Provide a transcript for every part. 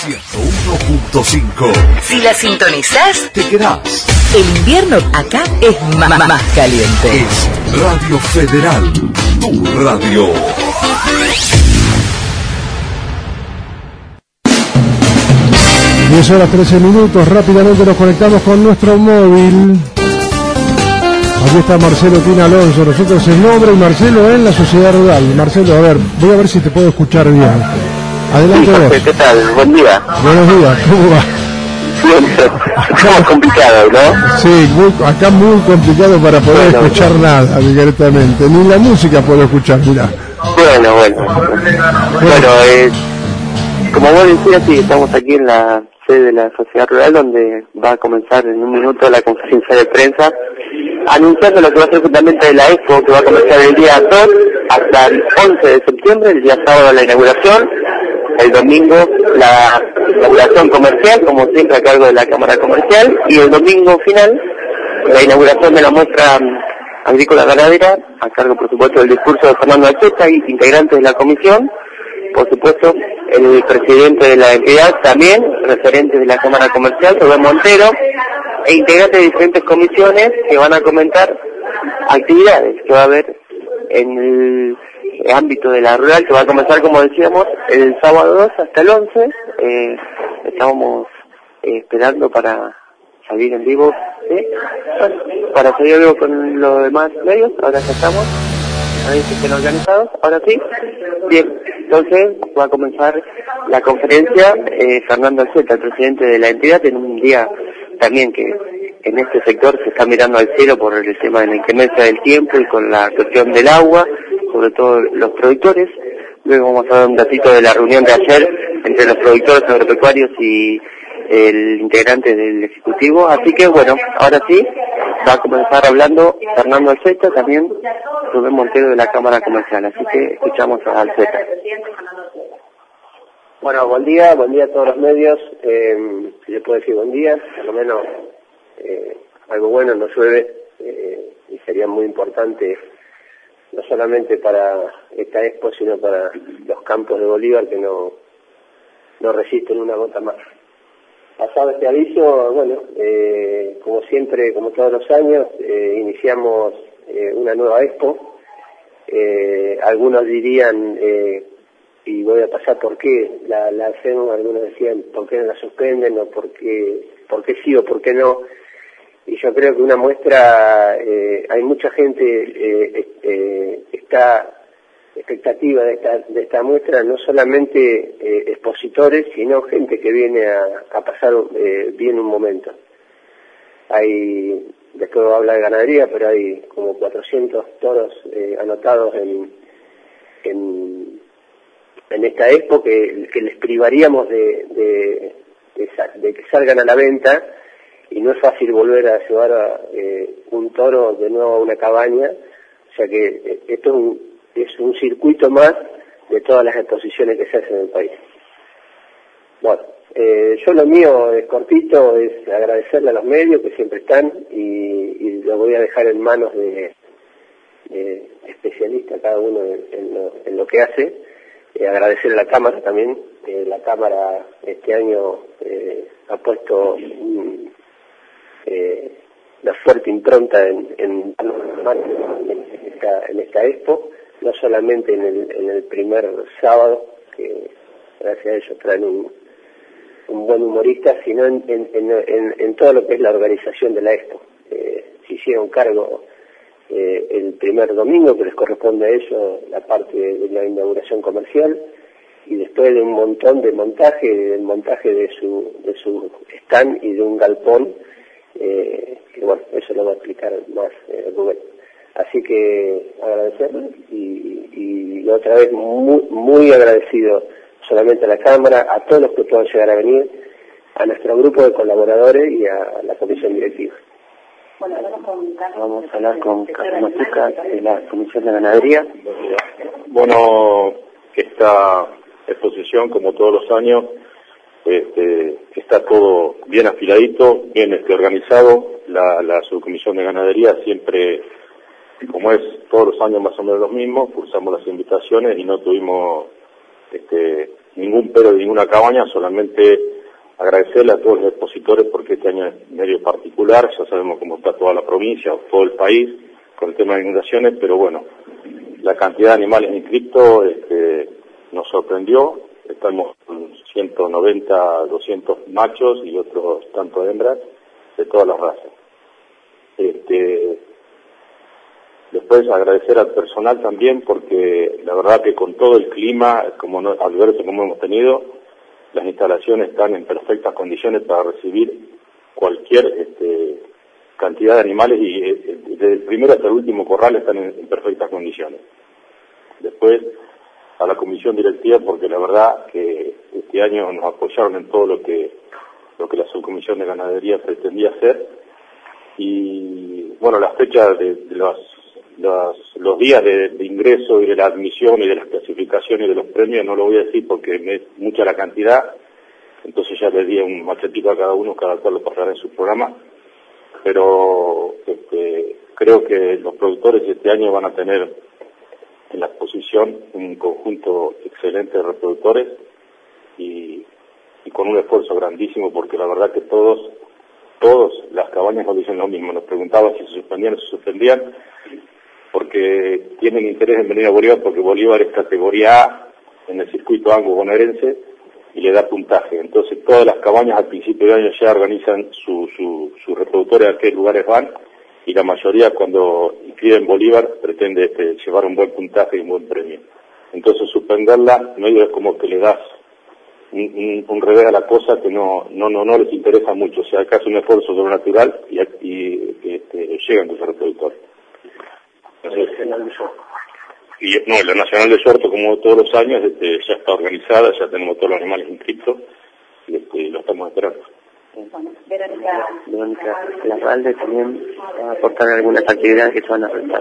101.5. Si la sintonizás, te quedás. El invierno acá es más caliente. Es Radio Federal, tu radio. 10:13. Rápidamente nos conectamos con nuestro móvil. Aquí está Marcelo Tina Alonso, nosotros el nombre y Marcelo en la Sociedad Rural. Marcelo, a ver, voy a ver si te puedo escuchar bien. Adelante vos. ¿Qué tal? Buen día. Buenos días, ¿cómo va? Bien, estamos complicados, ¿no? Sí, acá muy complicado para poder escuchar nada directamente, ni la música puedo escuchar, mirá. Bueno, como vos decías, sí, estamos aquí en la sede de la Sociedad Rural, donde va a comenzar en un minuto la conferencia de prensa, anunciando lo que va a ser justamente la Expo, que va a comenzar el día 2 hasta el 11 de septiembre, el día sábado la inauguración, el domingo la inauguración comercial, como siempre a cargo de la Cámara Comercial, y el domingo final, la inauguración de la muestra agrícola ganadera, a cargo por supuesto del discurso de Fernando Alceta y integrantes de la comisión, por supuesto el presidente de la entidad también, referentes de la Cámara Comercial, Rubén Montero, e integrantes de diferentes comisiones que van a comentar actividades que va a haber en el ámbito de la rural, que va a comenzar, como decíamos, el sábado 2 hasta el 11. Estamos esperando para salir en vivo, ¿sí? Bueno, para salir en vivo con los demás medios. Ahora ya estamos, ahí que estén organizados, ahora sí. Bien, entonces va a comenzar la conferencia Fernando Alceta, el presidente de la entidad, en un día también que en este sector se está mirando al cielo por el tema de la inclemencia del tiempo y con la cuestión del agua, sobre todo los productores. Luego vamos a dar un datito de la reunión de ayer entre los productores agropecuarios y el integrante del Ejecutivo. Así que bueno, ahora sí, va a comenzar hablando Fernando Alceta, también Rubén Montero de la Cámara Comercial. Así que escuchamos a Alceta. Bueno, buen día a todos los medios. Si le puedo decir buen día, por lo menos algo bueno, no llueve, y sería muy importante no solamente para esta expo, sino para los campos de Bolívar que no resisten una gota más. Pasado este aviso, bueno, como siempre, como todos los años, iniciamos una nueva expo. Algunos dirían, y voy a pasar por qué la hacemos, algunos decían por qué no la suspenden, o por qué sí o por qué no. Y yo creo que una muestra, hay mucha gente está expectativa de esta muestra, no solamente expositores, sino gente que viene a pasar bien un momento. Después voy a hablar de ganadería, pero hay como 400 toros anotados en esta expo que les privaríamos de que salgan a la venta, y no es fácil volver a llevar un toro de nuevo a una cabaña, o sea que esto es un circuito más de todas las exposiciones que se hacen en el país. Bueno, yo lo mío es cortito, es agradecerle a los medios que siempre están, y lo voy a dejar en manos de especialistas, cada uno en lo que hace. Agradecer a la Cámara también. La Cámara este año ha puesto una fuerte impronta en esta expo, no solamente en el primer sábado, que gracias a ellos traen un buen humorista, sino en todo lo que es la organización de la expo. Se hicieron cargo el primer domingo, que les corresponde a ellos la parte de la inauguración comercial, y después de un montón de montaje, de su stand y de un galpón, que bueno, eso lo va a explicar más Rubén. Así que agradecerles y otra vez muy agradecido solamente a la Cámara, a todos los que puedan llegar a venir, a nuestro grupo de colaboradores y a la comisión directiva. Bueno, vamos a hablar con Carlos Machuca de la Comisión de Ganadería. Bueno, esta exposición, como todos los años, está todo bien afiladito, bien organizado. La subcomisión de ganadería siempre, como es todos los años más o menos los mismos, cursamos las invitaciones y no tuvimos ningún pero de ninguna cabaña, solamente agradecerle a todos los expositores porque este año es medio particular, ya sabemos cómo está toda la provincia o todo el país con el tema de inundaciones, pero bueno, la cantidad de animales inscritos nos sorprendió. Estamos con 190, 200 machos y otros tantos hembras de todas las razas. Después agradecer al personal también porque la verdad que con todo el clima como adverso como hemos tenido, las instalaciones están en perfectas condiciones para recibir cualquier cantidad de animales y desde el primero hasta el último corral están en perfectas condiciones. Después a la comisión directiva porque la verdad que este año nos apoyaron en todo lo que la subcomisión de ganadería pretendía hacer y bueno, las fechas de los días de ingreso y de la admisión y de las clasificaciones y de los premios no lo voy a decir porque es mucha la cantidad, entonces ya les di un machetito a cada uno, cada cual lo pasará en su programa, pero creo que los productores este año van a tener en la exposición un conjunto excelente de reproductores y con un esfuerzo grandísimo porque la verdad que todos las cabañas nos dicen lo mismo, nos preguntaban si se suspendían o se suspendían porque tienen interés en venir a Bolívar porque Bolívar es categoría A en el circuito anglo bonaerense y le da puntaje, entonces todas las cabañas al principio de año ya organizan sus reproductores a qué lugares van y la mayoría cuando inscriben Bolívar pretende llevar un buen puntaje y un buen premio. Entonces suspenderla medio es como que le das un revés a la cosa que no les interesa mucho, o sea, acá es un esfuerzo sobrenatural y llegan tus reproductores. La Nacional de Suerto, como todos los años, ya está organizada, ya tenemos todos los animales inscritos y lo estamos esperando. Verónica Larralde también va a aportar algunas actividades que se van a realizar.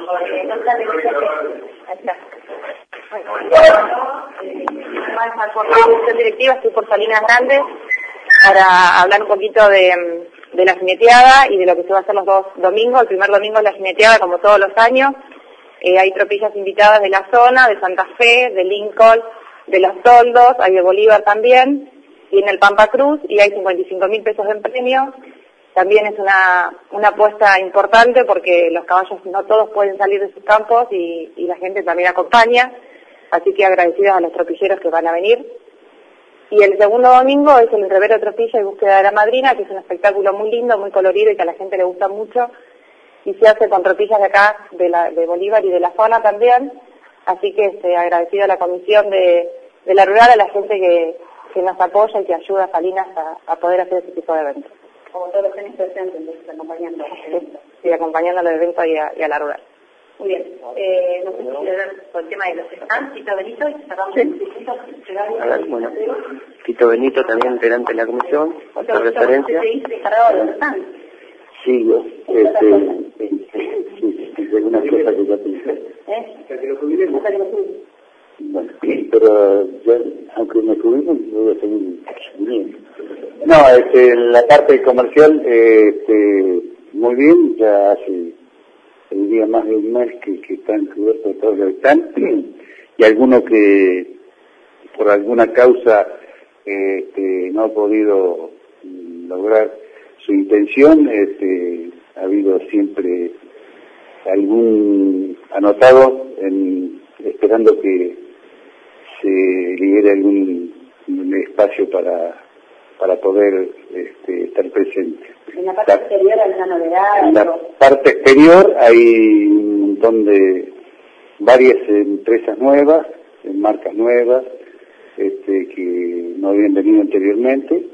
Por la comisión directiva estoy por Salinas Grandes para hablar un poquito de la jineteada y de lo que se va a hacer los dos domingos. El primer domingo es la jineteada como todos los años. Hay tropillas invitadas de la zona, de Santa Fe, de Lincoln, de Los Toldos, hay de Bolívar también, y en el Pampa Cruz, y hay 55.000 pesos en premio. También es una apuesta importante porque los caballos no todos pueden salir de sus campos y la gente también acompaña, así que agradecidos a los tropilleros que van a venir. Y el segundo domingo es el entrevero de tropilla y búsqueda de la madrina, que es un espectáculo muy lindo, muy colorido y que a la gente le gusta mucho, y se hace con tropillas de acá, de Bolívar y de la zona también, así que agradecido a la comisión de la rural, a la gente que nos apoya y que ayuda a Salinas a poder hacer ese tipo de eventos. Como todos los años presentes, entonces acompañando. Sí, acompañando al evento y a la rural. Muy bien. No sé si quiere ver por el tema de los stands, Tito Benito, y sacamos A ver, bueno, Tito Benito también integrante de la comisión, otra referencia. Encargado de los stands. Sí, algunas cosas que ya pensé. Bueno, pero yo, aunque me jubilen, voy a seguir bien. No, la parte comercial, muy bien, ya hace el día más de un mes que están cubiertos todos los que están, y algunos que por alguna causa no ha podido lograr su intención, ha habido siempre algún anotado esperando que se libere algún espacio para poder estar presente. En la parte exterior hay una novedad. En la parte exterior hay un montón de varias empresas nuevas, marcas nuevas, que no habían venido anteriormente,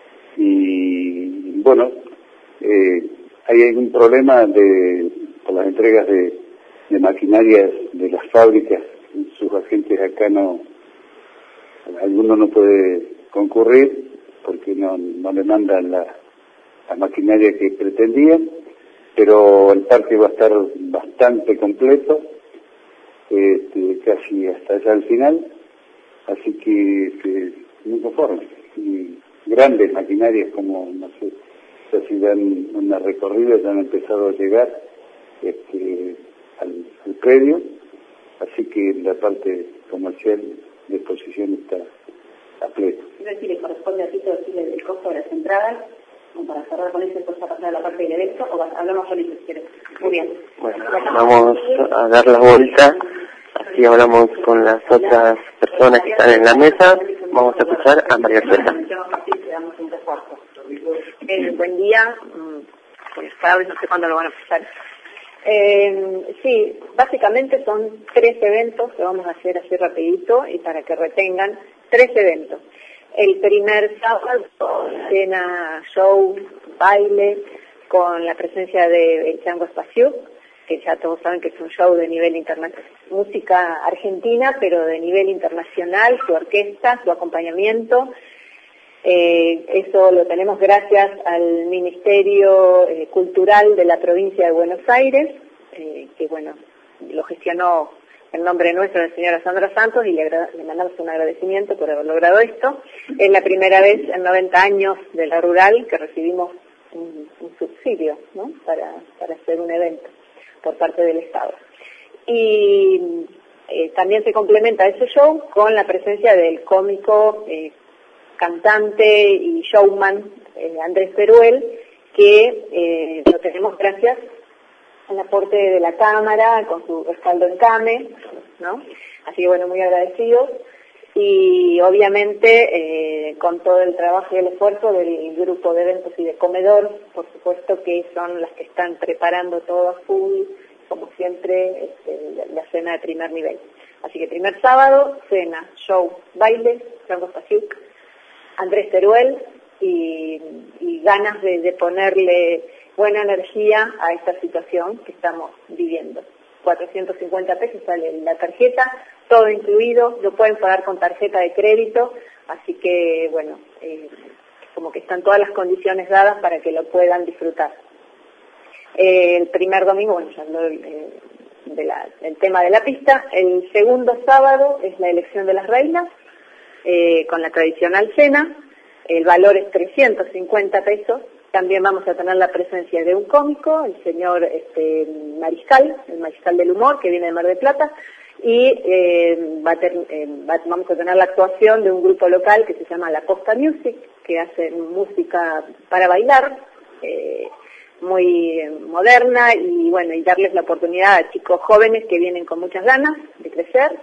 y bueno, hay algún problema por las entregas de maquinarias de las fábricas. Sus agentes acá alguno no puede concurrir porque no le mandan la maquinaria que pretendían, pero el parque va a estar bastante completo, casi hasta allá al final, así que muy conforme. Y grandes maquinarias como, no sé, ya si dan una recorrida, ya han empezado a llegar al predio, así que la parte comercial disposición está a pleno. Quiero decir, le corresponde a Tito decirle el costo de las entradas, como para cerrar con eso, después a pasar a la parte del evento, o hablamos solito si quieres. Muy bien. Bueno, vamos a dar la vuelta, así hablamos con las otras personas que están en la mesa. Vamos a escuchar a María Teresa. Buen día, pues cada vez no sé cuándo lo van a pasar. Sí, básicamente son 3 eventos que vamos a hacer así rapidito y para que retengan 3 eventos. El primer sábado, cena, show, baile, con la presencia de El Chango Espacio, que ya todos saben que es un show de nivel internacional, música argentina, pero de nivel internacional, su orquesta, su acompañamiento. Eso lo tenemos gracias al Ministerio Cultural de la provincia de Buenos Aires, que bueno, lo gestionó en nombre nuestro la señora Sandra Santos y le mandamos un agradecimiento por haber logrado esto. Es la primera vez en 90 años de la rural que recibimos un subsidio, ¿no?, para hacer un evento por parte del Estado. Y también se complementa ese show con la presencia del cómico, cantante y showman Andrés Teruel, que lo tenemos gracias al aporte de la Cámara, con su respaldo en CAME, ¿no? Así que bueno, muy agradecidos. Y obviamente con todo el trabajo y el esfuerzo del grupo de eventos y de comedor, por supuesto que son las que están preparando todo a full, como siempre, la cena de primer nivel. Así que primer sábado, cena, show, baile, Chango Spasiuk, Andrés Teruel y ganas de ponerle buena energía a esta situación que estamos viviendo. 450 pesos sale la tarjeta, todo incluido, lo pueden pagar con tarjeta de crédito, así que bueno, como que están todas las condiciones dadas para que lo puedan disfrutar. El primer domingo, bueno, ya habló del tema de la pista. El segundo sábado es la elección de las reinas, con la tradicional cena. El valor es 350 pesos. También vamos a tener la presencia de un cómico, el señor Mariscal, el Mariscal del Humor, que viene de Mar del Plata, y vamos a tener la actuación de un grupo local que se llama La Costa Music, que hacen música para bailar, muy moderna, y bueno, y darles la oportunidad a chicos jóvenes que vienen con muchas ganas de crecer.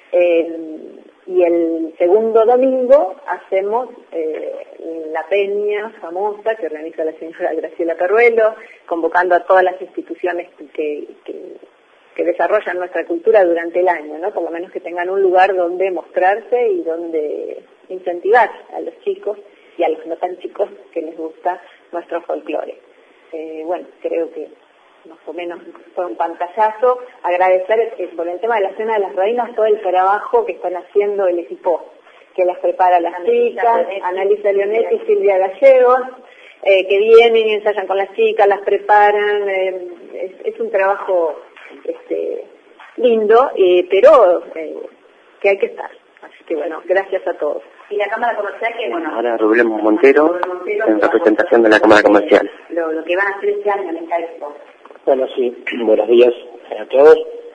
Y el segundo domingo hacemos la peña famosa que organiza la señora Graciela Perruelo, convocando a todas las instituciones que desarrollan nuestra cultura durante el año, ¿no? Por lo menos que tengan un lugar donde mostrarse y donde incentivar a los chicos y a los no tan chicos que les gusta nuestro folclore. Bueno, creo que más o menos fue un pantallazo. Agradecer por el tema de la cena de las reinas todo el trabajo que están haciendo el equipo que las prepara las chicas, Annalisa Leonetti y Silvia Gallegos, que vienen y ensayan con las chicas, las preparan. Es un trabajo lindo, pero que hay que estar. Así que bueno, gracias a todos. Y la Cámara Comercial, que bueno... Ahora Rubén Montero, en representación de la Cámara Comercial. Lo que van a hacer este año en esta expo. Bueno, sí, buenos días a todos.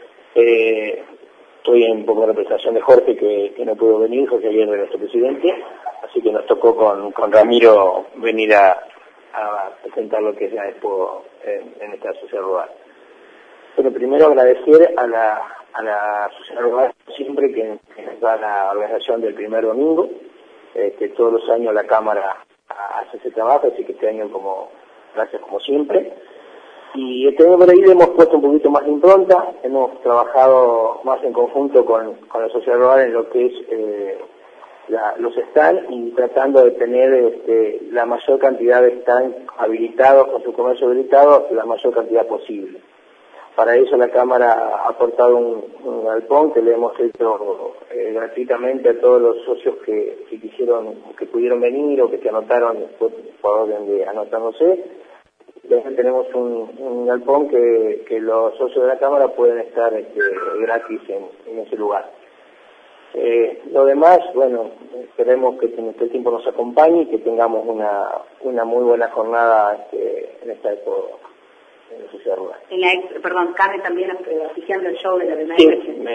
Estoy en poco representación de Jorge, que no pudo venir, Jorge Aguirre, nuestro presidente, así que nos tocó con Ramiro venir a presentar lo que es la expo en esta sociedad rural. Pero primero agradecer a la sociedad rural siempre que nos da la organización del primer domingo. Todos los años la Cámara hace ese trabajo, así que este año gracias como siempre. Y este año por ahí le hemos puesto un poquito más de impronta, hemos trabajado más en conjunto con la sociedad rural en lo que es los stands y tratando de tener la mayor cantidad de stands habilitados, con su comercio habilitado, la mayor cantidad posible. Para eso la Cámara ha aportado un galpón que le hemos hecho gratuitamente a todos los socios que pudieron venir o que se anotaron por orden de anotándose. Entonces tenemos un galpón que los socios de la Cámara pueden estar gratis en ese lugar. Lo demás, bueno, esperemos que el tiempo nos acompañe y que tengamos una muy buena jornada en esta época la sociedad rural. En la perdón, Came también oficiando el show de la primera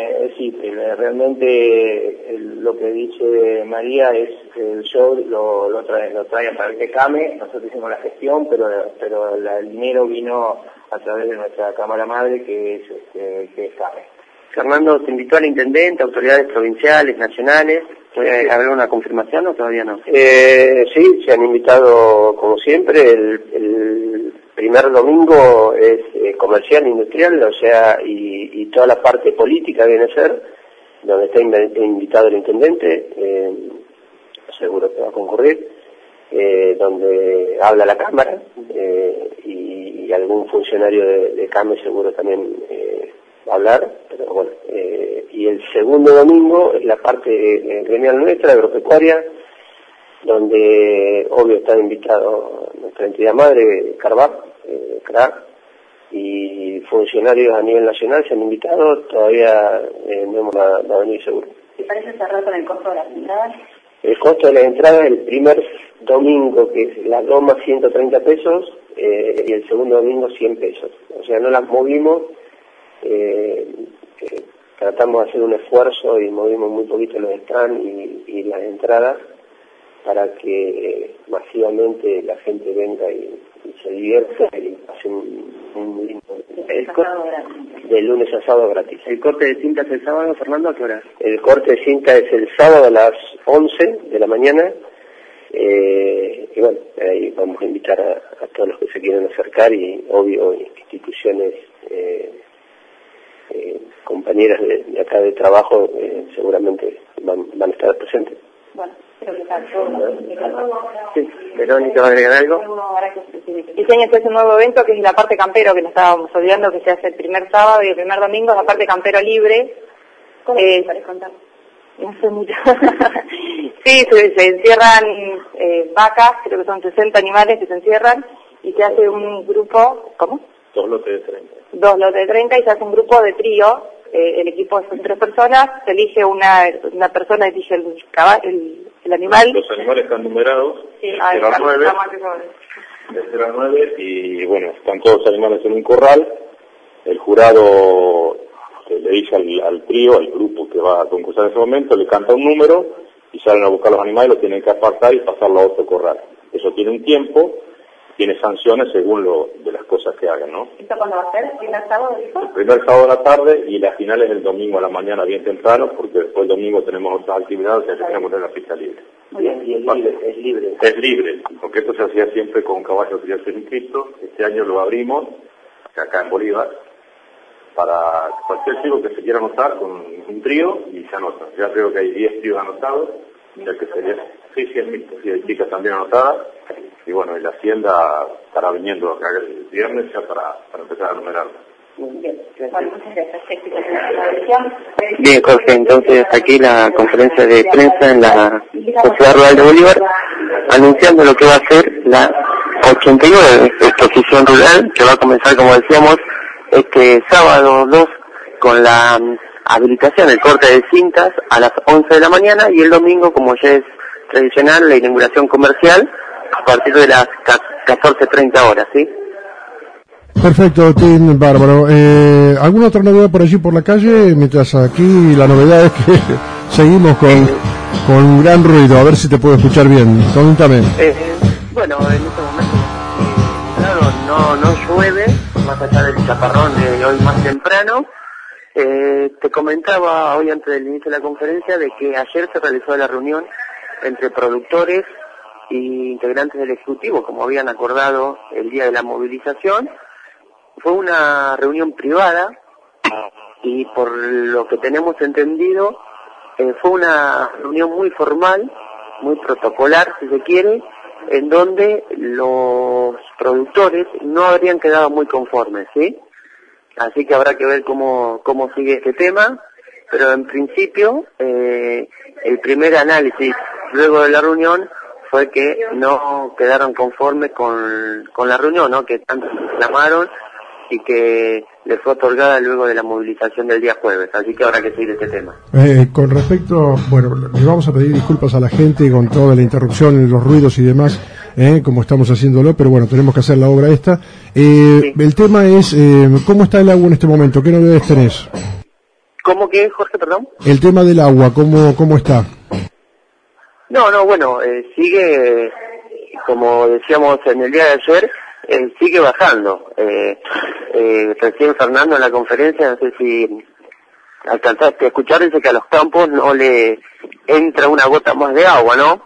realmente lo que dice María es el show lo trae a través de Came. Nosotros hicimos la gestión, pero el dinero vino a través de nuestra Cámara Madre, que es Came. Fernando, ¿se invitó al intendente, autoridades provinciales, nacionales? ¿Puede haber una confirmación o todavía no? Sí, se han invitado como siempre. El primer domingo es comercial, industrial, o sea, y toda la parte política viene a ser, donde está invitado el intendente, seguro que va a concurrir, donde habla la Cámara, y algún funcionario de CAME seguro también va a hablar, pero bueno, y el segundo domingo es la parte gremial nuestra, agropecuaria, donde obvio está invitado nuestra entidad madre, CRAC, y funcionarios a nivel nacional se han invitado, todavía no hemos a venir seguro. ¿Te parece cerrar con el costo de las entradas? El costo de las entradas el primer domingo, que es la doma, 130 pesos, y el segundo domingo 100 pesos. O sea, no las movimos, tratamos de hacer un esfuerzo y movimos muy poquito los stands y las entradas para que masivamente la gente venga y se divierta y pase un lindo... De lunes a sábado gratis. ¿El corte de cinta es el sábado, Fernando? ¿A qué hora? El corte de cinta es el sábado a las 11 de la mañana. Y bueno, ahí vamos a invitar a todos los que se quieran acercar y obvio instituciones, compañeras de acá de trabajo seguramente van a estar presentes. Bueno, creo que está todo. Sí, Verónica, ¿va a agregar algo? Este año se hace un nuevo evento que es la parte campero, que nos estábamos olvidando, que se hace el primer sábado y el primer domingo, la parte campero libre. ¿Cómo te parece contar? No sé mucho. Sí, se encierran vacas, creo que son 60 animales que se encierran, y se hace un grupo, ¿cómo? 2 lotes de 30. 2 lotes de 30 y se hace un grupo de trío. El equipo son 3 personas, se elige una persona, elige el animal. Los animales están numerados, sí, de 0 a 9, y bueno, están todos los animales en un corral. El jurado le dice al trío, al grupo que va a concursar en ese momento, le canta un número y salen a buscar los animales, los tienen que apartar y pasarlo a otro corral. Eso tiene un tiempo, tiene sanciones según de las cosas que hagan, ¿no? ¿Esto cuándo va a ser? ¿El primer sábado, dijo? El primer sábado de la tarde y la final es el domingo a la mañana bien temprano, porque después el domingo tenemos otras actividades que tenemos en la pista libre. Muy bien, y es libre. Es libre, porque esto se hacía siempre con caballos que ya se han inscrito. Este año lo abrimos, acá en Bolívar, para cualquier chico que se quiera anotar con un trío y se anota. Ya creo que hay 10 tríos anotados, ya que sería, sí, hay chicas también anotadas. Y bueno, y la Hacienda estará viniendo acá el viernes ya para empezar a numerarla. Bien, bueno, muchas gracias. Bien, Jorge, entonces aquí la conferencia de prensa en la Sociedad Rural de Bolívar, anunciando lo que va a ser la 89 exposición rural, que va a comenzar, como decíamos, este sábado 2 con la habilitación, el corte de cintas a las 11 de la mañana, y el domingo, como ya es tradicional, la inauguración comercial a partir de las 14:30 horas, ¿sí? Perfecto, Tim, bárbaro. ¿Alguna otra novedad por allí por la calle? Mientras aquí la novedad es que seguimos con un gran ruido, a ver si te puedo escuchar bien. Coméntame. Bueno, en este momento, claro, no llueve, más allá del chaparrón de hoy más temprano. Te comentaba hoy antes del inicio de la conferencia de que ayer se realizó la reunión entre productores y integrantes del Ejecutivo, como habían acordado el día de la movilización. Fue una reunión privada y por lo que tenemos entendido fue una reunión muy formal, muy protocolar si se quiere, en donde los productores no habrían quedado muy conformes, ¿sí? Así que habrá que ver cómo sigue este tema, pero en principio el primer análisis luego de la reunión fue que no quedaron conformes con la reunión, ¿no? Que tanto reclamaron y que les fue otorgada luego de la movilización del día jueves, así que habrá que seguir este tema. Con respecto, bueno, le vamos a pedir disculpas a la gente con toda la interrupción, los ruidos y demás. como estamos haciéndolo, pero bueno, tenemos que hacer la obra esta. El tema es, ¿cómo está el agua en este momento? ¿Qué novedades tenés? ¿Cómo que, Jorge, perdón? El tema del agua, ¿cómo está? No, bueno, sigue, como decíamos en el día de ayer, sigue bajando. Recién Fernando en la conferencia, no sé si alcanzaste a escuchar, dice que a los campos no le entra una gota más de agua, ¿no?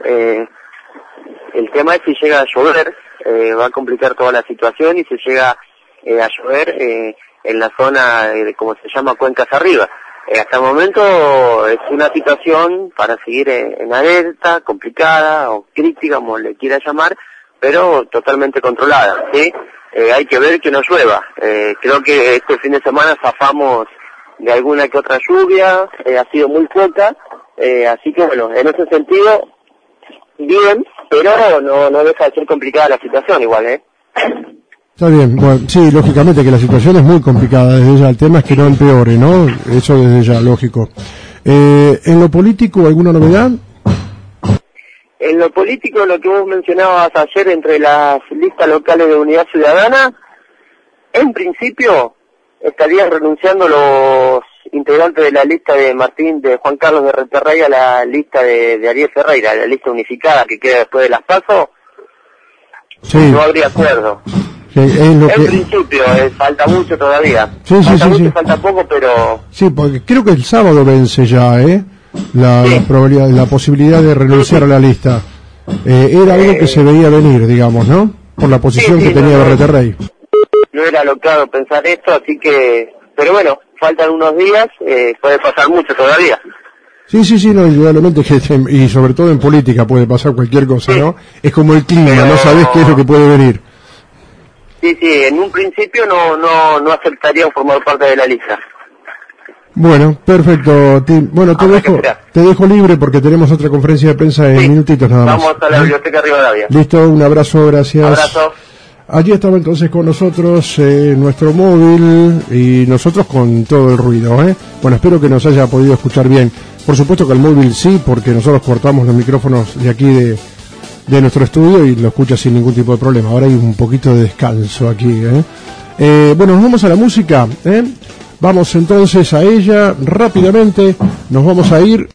El tema es si llega a llover, va a complicar toda la situación, y si llega a llover en la zona de, como se llama, Cuencas Arriba. Hasta el momento es una situación para seguir en alerta, complicada o crítica, como le quiera llamar, pero totalmente controlada, ¿sí? Hay que ver que no llueva. Creo que este fin de semana zafamos de alguna que otra lluvia, ha sido muy poca, así que bueno, en ese sentido, bien, pero no deja de ser complicada la situación igual, Está bien, bueno, sí, lógicamente que la situación es muy complicada desde ya, el tema es que no empeore, ¿no? Eso desde ya, lógico. ¿En lo político alguna novedad? En lo político, lo que vos mencionabas ayer entre las listas locales de Unidad Ciudadana, en principio estarían renunciando los integrantes de la lista de Juan Carlos de Reterrey a la lista de Ariel Ferreira, la lista unificada que queda después de las PASO. Sí. No habría acuerdo. Sí, es lo en principio, falta mucho todavía. Sí, falta poco, pero... Sí, porque creo que el sábado vence ya, la probabilidad, la posibilidad de renunciar a la lista. Era algo que se veía venir, digamos, ¿no? Por la posición que tenía Berreterrey. No era locado pensar esto, así que... Pero bueno, faltan unos días, puede pasar mucho todavía. Sí, no, indudablemente, y sobre todo en política puede pasar cualquier cosa, ¿no? Es como el clima, no sabés qué es lo que puede venir. Sí, en un principio no aceptarían formar parte de la lista. Bueno, perfecto, Tim. Bueno, te dejo libre porque tenemos otra conferencia de prensa en minutitos nada más. Vamos a la Biblioteca Rivadavia. Listo, un abrazo, gracias. Abrazo. Allí estaba entonces con nosotros nuestro móvil y nosotros con todo el ruido, Bueno, espero que nos haya podido escuchar bien. Por supuesto que el móvil sí, porque nosotros cortamos los micrófonos de aquí de nuestro estudio y lo escucha sin ningún tipo de problema. Ahora hay un poquito de descanso aquí, Bueno, nos vamos a la música, Vamos entonces a ella rápidamente, nos vamos a ir.